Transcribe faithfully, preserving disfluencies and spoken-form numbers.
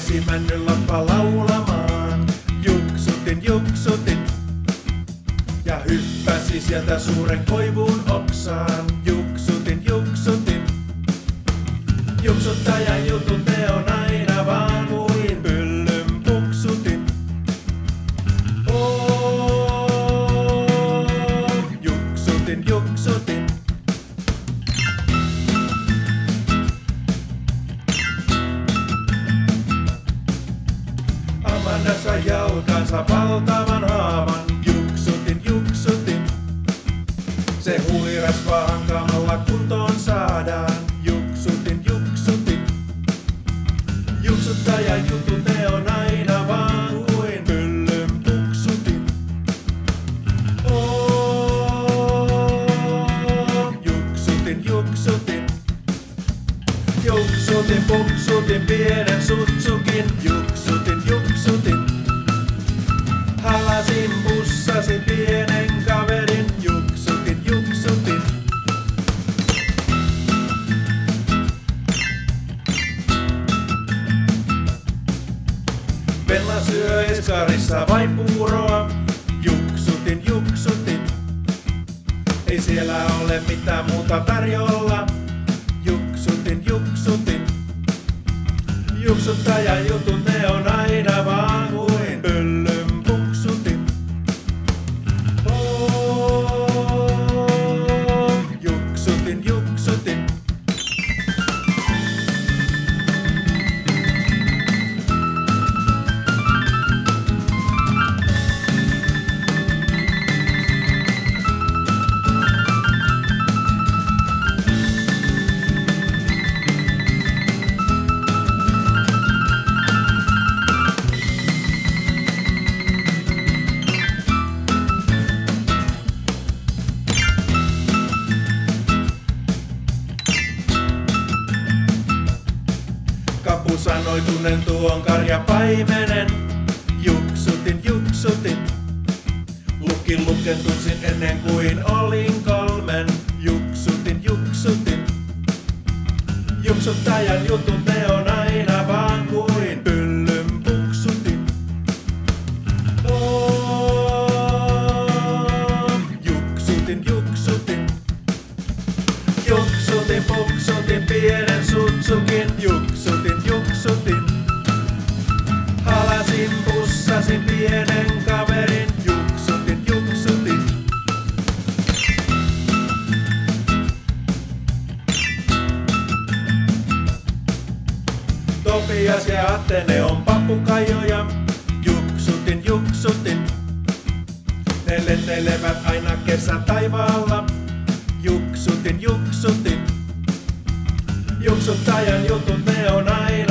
rupesi männynlappa laulamaan. Juksutin, juksutin. Ja hyppäsi sieltä suuren koivun oksaan. Juksutin, juksutin. Juksuttajan jutut ne on aina vaan kuin pyllyn puksutin. Oh, juksutin, juksutin. Amanda sai jalkansa valtavan haavan. Juksutin, juksutin. Se huiras vaan hankaamalla kuntoon saadaan. Juksutin, juksutin. Juksuttajan jutut ne on aina vaan kuin pyllyn puksutin. Oh, juksutin, juksutin. Juksutin, puksutin pienen sutsukin. Juksutin, juksutin. Halasin, pussasin pienen kaverin. Juksutin, juksutin. Bella syö eskarissa vain puuroa. Juksutin, juksutin. Ei siellä ole mitään muuta tarjolla. Juksutin, juksutin. Juksuttajan jutut ne on aina vaan kuin pyllyn puksutin. Oh, juksutin, juksutin. Kapu sanoi tunnen tuon karjapaimenen. Juksutin, juksutin. Lukin lukentusin ennen kuin olin kolmen. Juksutin, juksutin. Juksuttajan jutut ne on aina vaan kuin pyllyn puksutin. Oh, juksutin, juksutin. Juksutin, puksutin pienen sutsukin. Juksutin, juksutin. Halasin, pussasin pienen kaverin. Juksutin, juksutin. Topias ja Atte on pappukaijoja. Juksutin, juksutin. Ne lentelevät aina kesätaivaalla. Juksutin, juksutin. Juksuttajan jutut ne on aina